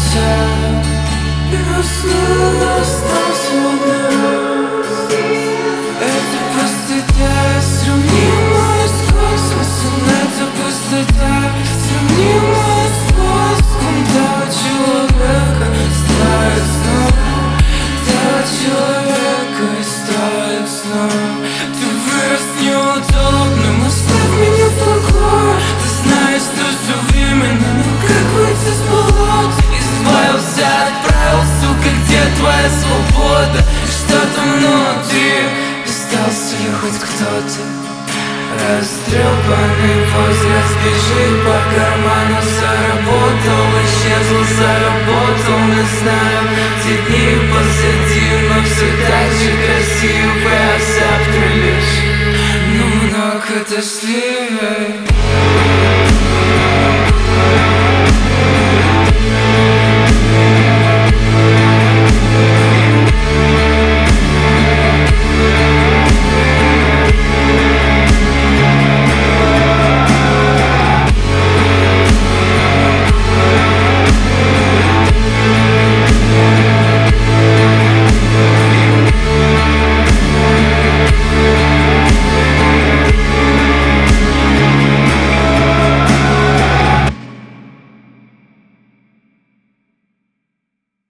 Я снова остался один раз. Это пустота, сравнимая с космосом. Это пустота, сравнимая с воздухом. Того человека стоит снова, того человека стоит снова. Ты вырос неудобным, оставь меня в покое. Ты знаешь, что все временно, но как выйти с болота? Избавился, отправил, сука, где твоя свобода? Что там внутри? Остался ли хоть кто-то? Растрепанный возраст бежит по карману. Заработал, исчезл, заработал. Мы знаем, те дни позади, но все так же красивы. А завтра лишь намного дождливее.